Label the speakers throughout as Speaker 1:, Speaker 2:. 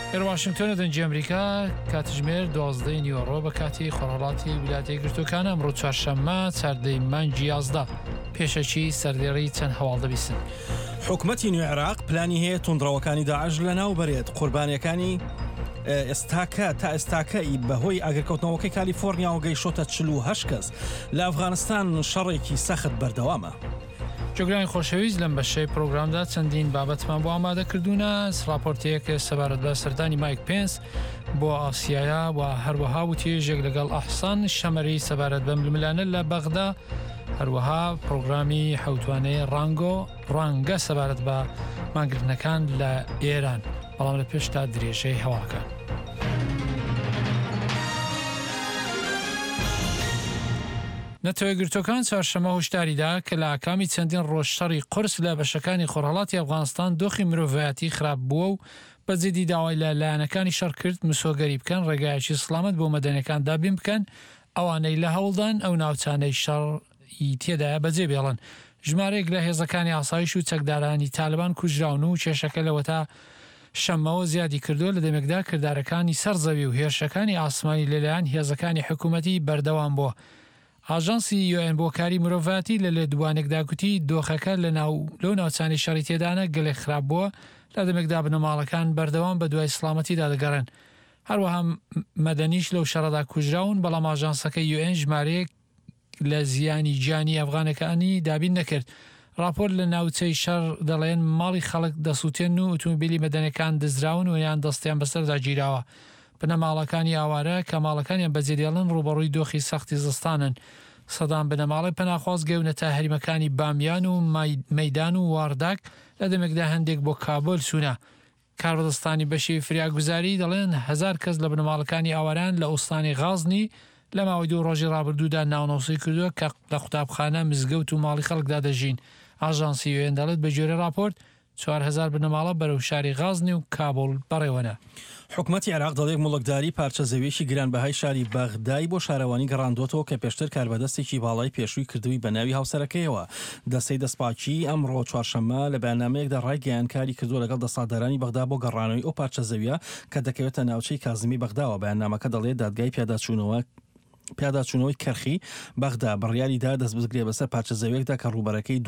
Speaker 1: واشنگتن دنجی ئەمریکا کاتژمێر 12 نیوەڕۆ بە کاتی خۆڕەڵاتی ویلایەتە یەکگرتووەکان ئەمڕۆ چوارشەممە چاردەی مانگی 11 پێشەکی سەردێڕی چەند هەواڵ دەبیستن.
Speaker 2: حکوومەتی نوێ عێراق پلانی هەیە توندڕەوەکانی داعش لەناو بەرێت قوربانیەکانی ئێستاکە بەهۆی ئاگرکەوتنەوەکەی کالیفۆرنیا و گەیشتۆتە 48 کەس لە ئەفغانستان شەڕێکی سەخت بەردەوامە.
Speaker 1: جۆگرانی خۆشەویست لەم بەشەی پرۆگرامدا چەندین بابەتمان بۆ ئامادەکردوونە. راپۆرتەیەک سەبارەت بە سەردانی مایک پێنس بۆ ئاسیایە و هەروەها وتێژێک لەگەڵ ئەحسان شەمەری سەبارەت بە ململانە لە بەغدا، هەروەها پرۆگرامی حەوتوانەی ڕانگە سەبارەت بە ماگرتنەکان لە ئێران. بەڵام لە پێشتا درێژەی هەواڵەکان. نەتەوەی گرتوەکان چوارشەممە هۆشداریدا کە لە ئاکامی چەندین ڕۆژشەڕی قورس لە بەشەکانی خۆرهەڵاتی ئەفغانستان دۆخی مرۆڤایەتی خراپ بووە و بەجێدی داوای لە لایەنەکانی شەڕ کرد مسۆگەری بکەن، ڕێگایەکی سڵامەت بۆ مەدەنیەکان دابین بکەن، ئەوانەی لە هەوڵدان ئەو ناوچانەی شەڕی تێدایە بەجێ بێڵن. ژمارەیەک لە هێزەکانی ئاسایش و چەکدارانی تالبان کوژراون و کێشەکە لەوە تا شەمەوە زیادی کردووە لە دەمێکدا کردارەکانی سەرزەوی و هێرشەکانی ئاسمانی لەلایەن هێزەکانی حکوومەتی بەردەوام بووە. ئاژانسی UN بۆ کاری مرۆڤایەتی لە لێدوانێکدا گوتی دۆخەکە لەو ناوچانی شەڕی تێدانە گەلێک خراپ بووە، لە دەمێکدا بنەماڵەکان بەردەوام بە دوای سڵامەتیدا دەگەڕن. هەروەها مەدەنیش لەو شەڕەدا کوژراون، بەڵام ئاژانسەکەی UN ژمارەیەک لە زیانی گیانی ئەفغانەکانی دابین نەکرد. راپۆر لە ناوچەی شەڕ دەڵێن ماڵی خەڵک دەسووتێن و ئۆتۆمبیلی مەدەنیەکان دزراون و یان دەستیان بەسەردا گیراوە. بنەماڵەکانی ئاوارە کە ماڵەکانیان بەجێدێڵن ڕوبەڕووی دۆخی سەختی زستانن. سەدان بنەماڵی پەناخواز گەونەتە هەریمەکانی بامیان و مەیدان و وارداک لە دەمێکدا هەندێک بۆ کابل چوونە. کاربەدەستانی بەشی فریاگوزاری دەڵێن 1000 کەس لە بنەماڵەکانی ئاواران لە ئوستانی غازنی لە ماوەی 2 ڕۆژی ڕابردوودا ناونۆسی کردووە کە لە قوتابخانە، مزگەوت و ماڵی خەڵکدا دەژین. ئاژانسی UN دەڵێت بە جۆرە راپۆرت 4000 بنەماڵە بەرەو شاری غازنی و کابل بەڕێوەنە.
Speaker 2: حکوومەتی عێراق دەڵێت مڵکداری پارچە زەویەکی گرانبەهای شاری بەغدای بۆ شارەوانی گەڕاندوتەوە کە پێشتر کاربەدەستێکی باڵای پێشووی کردووی بە ناوی هاوسەرەکەیەوە. دەستەی دەستپاکی ئەمڕۆ چوارشەممە لە بەیاننامەیەکدا ڕایگەیاندکاری کردووە لەگەڵ دەسەڵاتدارانی بەغدا بۆ گەڕانەوەی ئەو پارچە زەویە کە دەکەوێتە ناوچەی کازمی بەغداوە. بەیاننامەکە دەڵێت دادگای پیاداچوونەوەی کەرخی بەغدا بڕیاریدا دەست بزگرێ بەسەر پارچە زەویەکدا کە ڕووبەرەکەی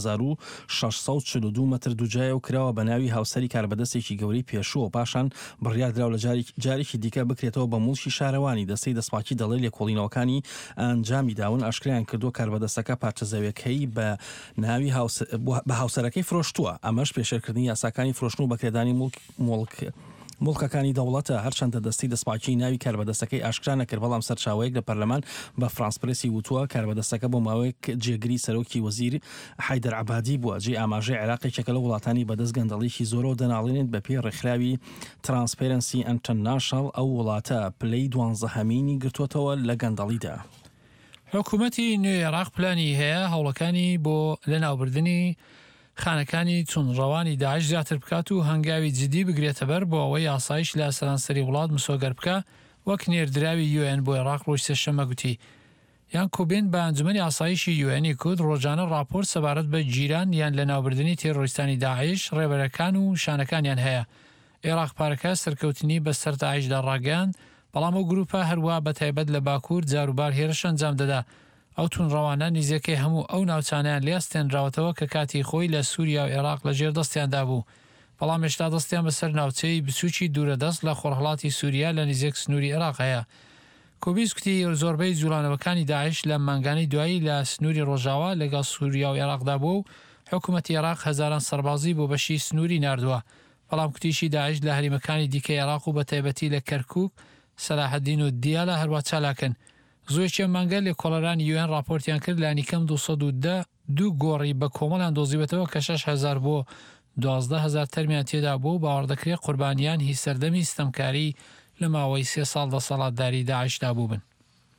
Speaker 2: 12642 مەتر دووجایە و کراوە بە ناوی هاوسەری کاربەدەستێکی گەوری پێشووە. پاشان بڕیاردراو لە جارێکی دیکە بکرێتەوە بە موڵشی شارەوانی. دەستەی دەستپاکی دەڵێت لێکۆڵینەوەکانی ئەنجامی داون ئاشکرایان کردووە کاربەدەستەکە پارچە زەویەکەی بە ناوی بە هاوسەرەکەی فرۆشتووە. ئەمەش پێشێرکردنی یاساکانی فرۆشتن و بەکرێدانی مڵکەکانی دەوڵەتە. هەرچەندە دەستی دەستپاکی ناوی کاربەدەستەکەی ئاشکرا نەکرد، بەڵام سەرچاوەیەک لە پەرلەمان بە فرانس پرسی وتووە کاربەدەستەکە بۆ ماوەیەک جێگری سەرۆکی وەزیر حەیدەر عەبادی بووە. جێ ئاماژەی عێراقێکە لە وڵاتانی بەدەست گەندەڵێکی زۆرەوە دەناڵێنێت بە پێی ڕێکخراوی ترانسپەرەنسی ئینتەرناشنەڵ ئەو وڵاتە پلەی 12هەمینی گرتووەتەوە لە گەندەڵیدا.
Speaker 1: حکوومەتی نوێی عێراق پلانی هەیە هەوڵەکانی بۆ لەناوبردنی خانەکانی چونڕەوانی داعش زیاتر بکات و هەنگاوی جدی بگرێتە بەر بۆ ئەوەی ئاسایش لە سەرانسەری وڵات مسۆگەر بکە، وەک نێردراوی UN بۆ عێراق ڕۆژ سێشەممە گوتی. یان کوبین بە ئەنجومەنی ئاسایشی UN کورد ڕۆژانە راپۆرت سەبارەت بە جیران یان لەناوبردنی تێڕۆریستانی داعش ڕێبەرەکان و شانەکانیان هەیە. عێراق پارەکە سەرکەوتنی بەسەر داعشدا ڕاگەیاند، بەڵام ئەو گروپە هەروە بەتایبەت لە باکوور جاروبار هێرش ئەنجام دەدا. ئەو تونڕەوانە نزیەکەی هەموو ئەو ناوچانیان لیاستێنراوەتەوە کە کاتی خۆی لە سووریا و عێراق لە ژێر دەستیاندا بوو. بەڵام هێشتا دەستیان بەسەر ناوچەی بچووکی دوورەدەست لە خۆرهەڵاتی سووریا لە نزیەک سنووری عێراق هەیە. کۆبیس گوتی زۆربەی جوڵانەوەکانی داعش لە مانگانەی دوایی لە سنووری ڕۆژاوا لەگەڵ سووریا و عێراقدا بوو و حکوومەتی عێراق هەزاران سەربازی بۆ بەشی سنووری ناردووە. بەڵام کوتیشی داعش لە هەریمەکانی دیکەی عێراق و بەتایبەتی لە کەرکووک، سەلاحەدین و دیالە هەروە چالاکن. زۆرێکی مانگە لێ کۆڵەرانی UN راپۆرتیان کرد لە نیکەم 210 گۆڕی بە کۆمەڵیان دۆزیبێتەوە کە 6000 بۆ 12000 تەرمیان تێدا بوو. باوەڕ دەکرێت قوربانیان هی سەردەمی ستەمکاری لە ماوەی 3 ساڵ دەسەڵاتداری داعشدا بوو بن.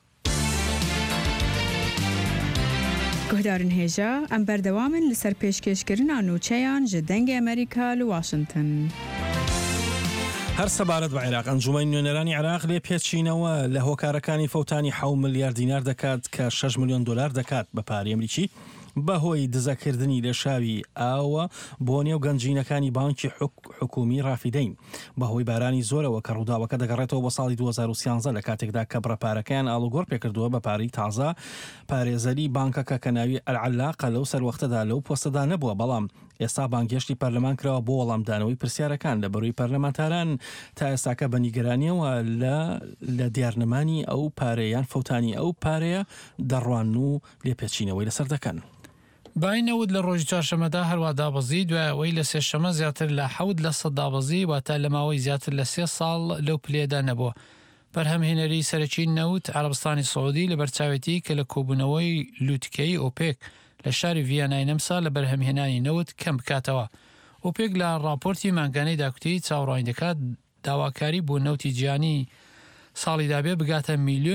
Speaker 3: گۆدارن هێژە ئەم بەردەوامن لەسەر پێشکەشکردنا نوچەیان ji dengê Amerîka li Washington.
Speaker 2: هەر سەبارەت بە عێراق ئەنجومەی نوێنەرانی عێراق لێ پێچینەوە لە هۆکارەکانی فەوتانی 7 ملیار دینار دەکات کە 6 ملیۆن دلار دەکات بە پارەی ئەمریکی بەهۆی دزەکردنی لە شاوی ئاوە بۆ نێو گەنجینەکانی بانکی حکومی ڕافیدەین بەهۆی بارانی زۆرەوە کە ڕووداوەکە دەگەڕێتەوە بۆ ساڵی 2013 لە کاتێکدا کە بڕەپارەکەیان ئاڵوگۆڕ پێکردووە بە پارەی تازە پارێزەری بانکەکە کە ناوی ئەلعەلاقە لەو سەروەختەدا لەو پۆستەدا نەبووە بەڵام ئێستا بانگێشتی پەرلەمان کراوە بۆ وەڵامدانەوەی پرسیارەکان لە بەرووی پەرلەمانتاران تا ئێستاکە بە نیگەرانیەوە لە دیارنەمانی ئەو پارەیان فەوتانی ئەو پارەیە دەڕوان و لێپێچینەوەی لەسەر دەکەن.
Speaker 1: باینەوت لە ڕۆژی چوارشەممەدا هەروە دابەزی دوایەوەی لە سێشەمە زیاتر لە 7% دابەزی واتە لە ماوەی زیاتر لە 3 ساڵ لەو پلێدا نەبووە. بەرهەمهێنەری سەرەکی نەوت عەرەبستانی سەعودی لە بەرچاوێتی کە لە کۆبوونەوەی لووتکەی ئۆپێک لە شاری ڤیانای نەمسا لە بەرهەمهێنانی نەوت کەم بکاتەوە. ئۆپێک لە راپۆرتی مانگانەی داکوتی چاوەڕوانی دەکات داواکاری بۆ نەوتی گیانی ساڵی دابێ بگاتە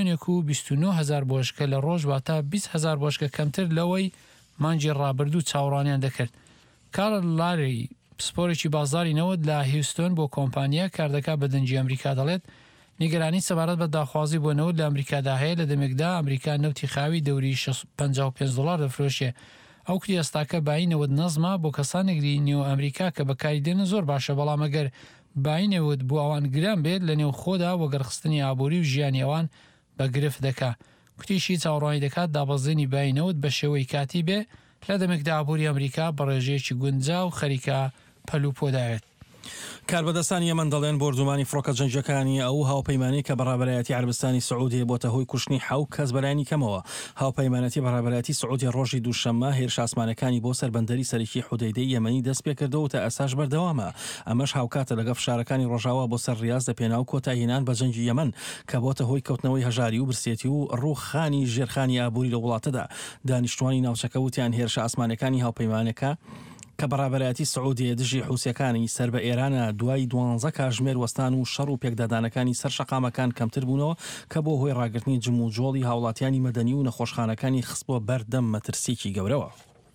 Speaker 1: 1,29,000 بۆشکە لە ڕۆژ واتە 20,000 بۆشکە کەمتر لەوەی مانجی ڕابردوو چاوەڕوانیان دەکرد. کارل لاری پسپۆرێکی بازاری نەوت لە هیوستۆن بۆ کۆمپانیا کاردەکە بە دەنجی ئەمریکا دەڵێت نیگەرانی سەبارەت بە داخوازی بۆ نەوت لە ئەمریکادا هەیە لە دەمێکدا ئەمریکا نەوتی خاوی دەوری $55 دەفرۆشێ. ئەو کری ئێستاکە باینەوت نەزمە بۆ کەسانێکی نێو ئەمریکا کە بەکاری دێنە زۆر باشە بەڵام ئەگەر باینەوت بۆ ئەوان گران بێت لە نێو خۆدا وەگەرخستنی ئابووری و ژیانیەوان بە گرفت دەکا. کوتیشی چاوەڕوانی دەکات دابەزێنی باینەوت بە شێوەی کاتی بێ لە دەمێکدا ئابووری ئەمریکا بە ڕێژەیەکی گونجا و خەریکە پەلوپۆداوێت.
Speaker 2: کاربەدەستانی یەمەن دەڵێن بۆردومانی فڕۆکە جەنگەکانی ئەو هاوپەیمانی کە بەڕابەرایەتی عەربستانی سەعودی بۆتە هۆی کوشتنی 7 کەس بەلایانی کەمەوە. هاوپەیمانەتی بەڕابەرایەتی سەعودی ڕۆژی دووشەممە هێرش ئاسمانەکانی بۆ سەربەندەری سەرەکی حودەیدەی یەمەنی دەست پێکردەوە تا ئەساش بەردەوامە. ئەمەش هاوکاتە لەگە فشارەکانی ڕۆژاوا بۆ سەر ڕاست لە پێناو کۆتایهێنان بە جەنگی یەمەن کە بۆتە هۆی کەوتنەوەی هەژاری و برسێتی و ڕووخانی ژێرخانی ئابووری لە وڵاتەدا. دانیشتوانی ناوچەکە وتیان هێرش ئاسمانەکانی هاوپەیمانەکە کە بەڕابەرایەتی سەعودی دژی حوسیەکانی سەر بە ئێرانە دوای 12 کاتژمێر وەستان و شەڕ و پێکدادانەکانی سەر شەقامەکان کەمتر بوونەوە کە بۆ هۆی ڕاگررتنی جم و جۆڵی هاوڵاتیانی مەدەنی و نەخۆشخانەکانی خستبووە بەردەم مەترسیکی گەورەوە.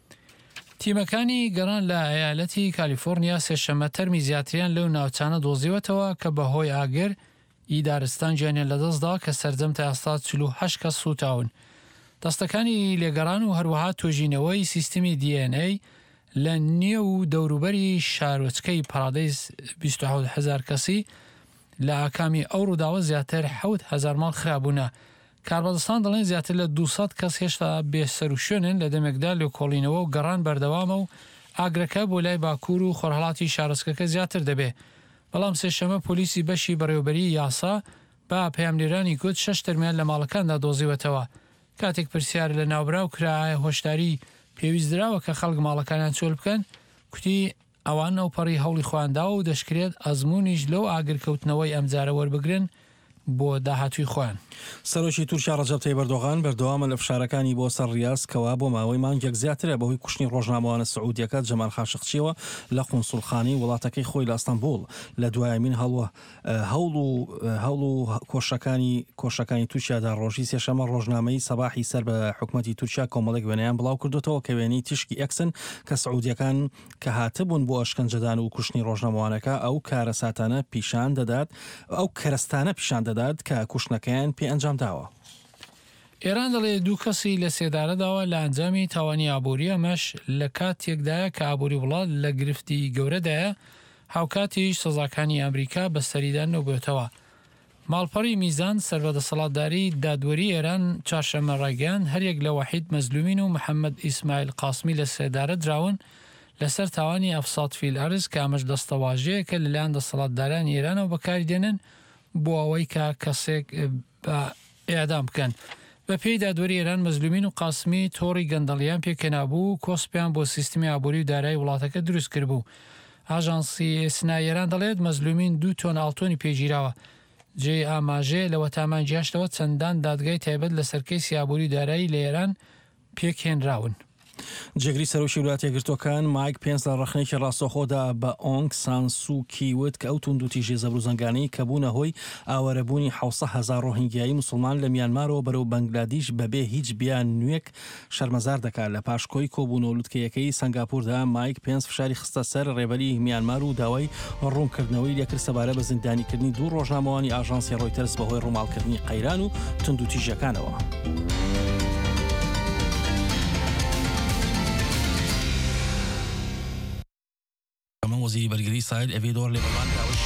Speaker 1: تیمەکانی گەڕان لە ئەیالەتی کالیفۆرنیا سێشەممە تەرمی زیاتریان لەو ناوچانە دۆزیوەتەوە کە بەهۆی ئاگر ئیدارستان گیانیان لەدەستدا کە سەرجەم تا ئێستا 48 کەس سوتاون. دەستەکانی لێگەڕان و هەروەها تۆژینەوەی سیستمی DNA لە نێو دەوروبەری شارۆچکەی پارادەیس 27,000 کەسی لە ئاکامی ئەو ڕووداوە زیاتر 7,000 ماڵ خراببوونە. کاربەدەستان دەڵێن زیاتر لە 200 کەس هێشتا بێسەر و شوێنن لە دەمێکدا لێکۆڵینەوە و گەڕان بەردەوامە و ئاگرەکە بۆ لای باکوور و خۆرهەڵاتی شارۆچکەکە زیاتر دەبێ. بەڵام سێشەمە پۆلیسی بەشی بەڕێوەبەری یاسا بە پەیامنێرانی گوت 6 تەرمیان لە ماڵەکاندا دۆزیوەتەوە. کاتێک پرسیار لە ناوبراو کرایە هۆشداری پێویست دراوە کە خەڵک ماڵەکانیان چۆل بکەن کوتی ئەوان نەوپەڕی هەوڵی خواندا و دەشکرێت ئەزمونیش لەو ئاگرکەوتنەوەی ئەمجارە وەربگرن بۆ داهاتووی خۆیان.
Speaker 2: سەرۆکی تورکیا ڕەجەب تەیب ئەردۆغان بەردەوامە لە فشارەکانی بۆ سەر ڕیاز کەوا بۆ ماوەی مانگێک زیاترە بەهۆی کوشتنی ڕۆژنامەوانە سەعودیەکە جەمال خاشقچیەوە لە قونسوڵخانەی وڵاتەکەی خۆی لە ئەستەمبوڵ لە دوایەمین هەوڵ و کۆشەکانی تورکیادا ڕۆژی سێشەمە ڕۆژنامەی سەباحی سەر بە حکومەتی تورکیا کۆمەڵێک وێنەیان بڵاو کردوتەوە کە وێنەی تشکی ئەکسن کە سەعودیەکان کە هاتبوون بۆ ئەشکەنجەدان و کوشتنی ڕۆژنامەوانەکە ئەو کارەساتانە پیشان دەدات ئەو کەرەستانە پیشان دەدات کە کوشتنەکەیان پێ ئەنجام داوە.
Speaker 1: ئێران دەڵێ 2 کەسی لە سێدارەداوە لە ئەنجامی تاوانی ئابووری ئەمەش لە کاتێکدایە کە ئابووری وڵات لە گرفتی گەورەدایە هاوکاتیش سەزاکانی ئەمریکا بە سەریدان نەبووێتەوە. ماڵپەڕی میزان سەربەدەسەڵاتداری دادوەری ئێران چوارشەممە ڕایگەیاند هەرێک لە وەحید مەزلومین و محەممەد ئیسماعیل قاسمی لە سێدارە دراون لەسەر تاوانی ئەفساد فیل ئەرز کە ئەمەش دەستەواژەیە کە لەلایەن دەسەڵاتدارانی ئێرانەوە بەکاری دێنن بۆ ئەوەی کە کەسێک بە ئێدام بکەن. بە پێی دادوەری ئێران مەزلومین و قاسمی تۆڕی گەندەڵیان پێکەنابوو کۆسپیان بۆ سیستمی ئابووری و دارایی وڵاتەکە دروست کردبوو. ئاژانسی سنای ئێران دەڵێت مەزلومین 2 تۆن ئاڵتۆنی پێگیراوە. جێ ئاماژێ لە وەتامان جیاشتەوە چەندان دادگای تایبەت لە سەرکەی ئابووری دارایی لە ئێران پێکهێنراون.
Speaker 2: جێگری سەرۆکی وڵاتە یەکگرتووەکان مایک پێنس لە ڕەخنێکی ڕاستەوخۆدا بە ئۆنگ سان سوو کی وت کە ئەو توندوتیژی زەبروزەنگانەی کە بوونە هۆی ئاوەرەبوونی 700,000 ڕۆهینگیایی مسلمان لە میانمارەوە بەرەو بەنگلادیش بەبێ هیچ بیان نوێک شەرمەزار دەکات. لە پاشکۆی کۆبوونەوە لوتکەیەکەی سنگاپوردا مایک پێنس فشاری خستە سەر ڕێبەری میانمار و داوای ڕوونکردنەوەی لێکرد سەبارە بە زیندانیکردنی 2 ڕۆژنامەوانی ئاژانسی ڕۆیتەرس بەهۆی ڕووماڵکردنی قەیران و توندوتیژەکانەوە. وەزیری بەرگری ئیسرائیل ئەڤێ دۆڕ لێ بەڵانداوە